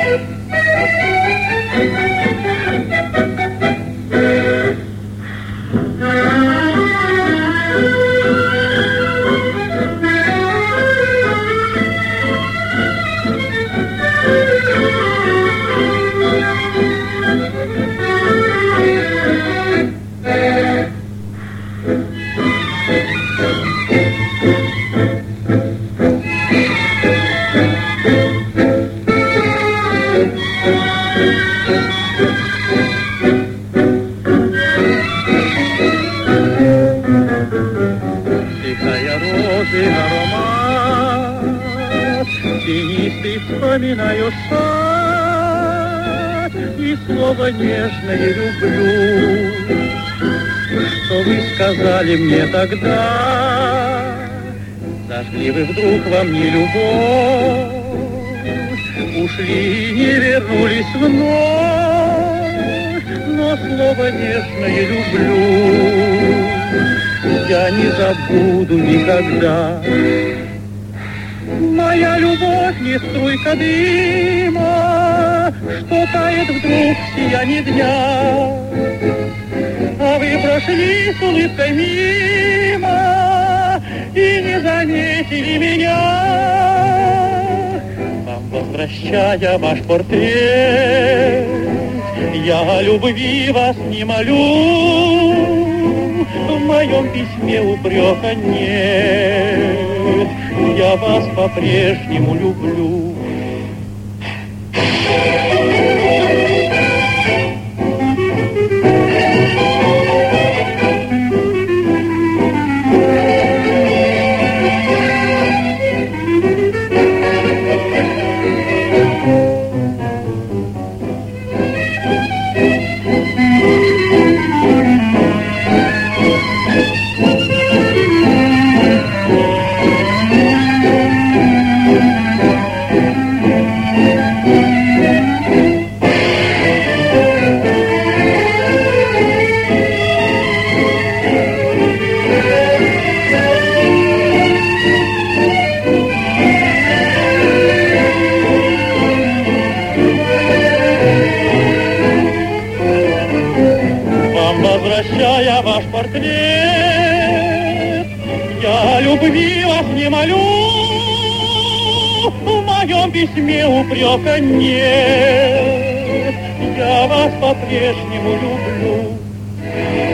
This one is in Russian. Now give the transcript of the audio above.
Вспоминаю сад и слово нежное люблю, что вы сказали мне тогда. Зажгли вы вдруг во мне любовь, ушли и не вернулись вновь, но слово нежное люблю я не забуду никогда. Моя любовь не струйка дыма, что тает вдруг в сиянии дня. А вы прошли с улыбкой мимо и не заметили меня. Вам возвращая ваш портрет, я о любви вас не молю. В моем письме упрека нет, я вас по-прежнему люблю. Возвращая ваш портрет, я любви вас не молю. В моем письме упрека нет, я вас по-прежнему люблю.